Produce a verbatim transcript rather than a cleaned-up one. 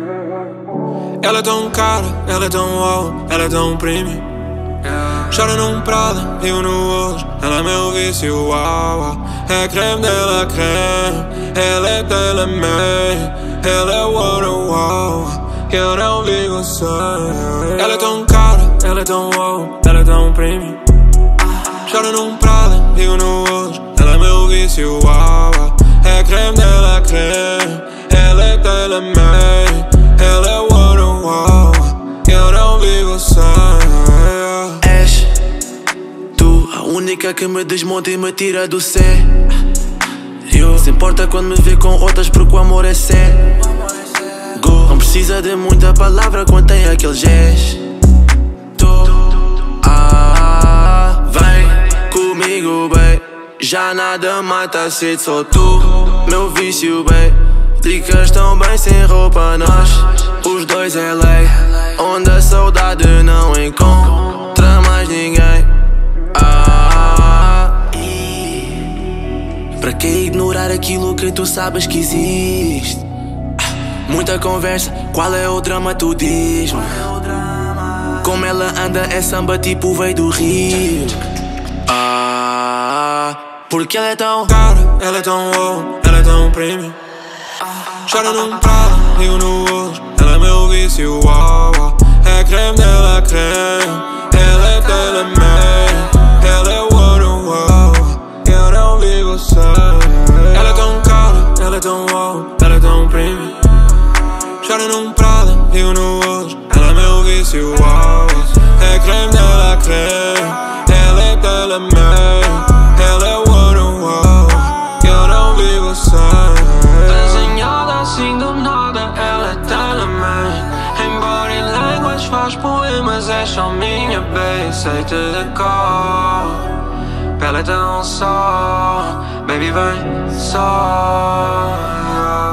Ela é tão cara, ela é tão wow, ela é tão premium. Chora num Prada, rio no olho, ela é meu vício, uau, uau. É creme dela, creme, ela é dela, meio. Ela é water, uau, que eu não ligo sem. Ela é tão cara, ela é tão wow, ela é tão premium. Chora num Prada, rio no olho, ela é meu vício, uau, uau. É creme dela, creme, ela é dela, meio. Ela é water, uau, que eu não ligo sem. És tu a única que me desmonta e me tira do sério. Se importa quando me vê com outras porque o amor é sério. Não precisa de muita palavra quando tem aquele gesto. Ah, vem comigo, babe. Já nada mata a sede, só tu, meu vício, babe. Ficas tão bem sem roupa, nós os dois é lei, onde a saudade não encontra mais ninguém. Ah, pra que ignorar aquilo que tu sabes que existe? Muita conversa, qual é o drama, tu diz-me. Como ela anda é samba tipo veio do Rio. Ah, porque ela é tão cara, ela é tão wow, ela é tão premium. Chora num Prada, rio no olho, ela é meu vício, uau, uau. É creme dela, creme, ela é dela, meio. Ela é water, uau, eu não ligo sem. Ela é tão cara, ela é tão wow, ela é tão premium. Chora num Prada, rio no olho, ela é meu vício, uau, uau. É creme dela, creme, ela é dela, meio. Ela é water, uau, eu não ligo sem. Assim do nada, ela é teleman. Em body language faz poemas, é só minha babe. Sei-te de cor, pele tão só. Baby, vem só.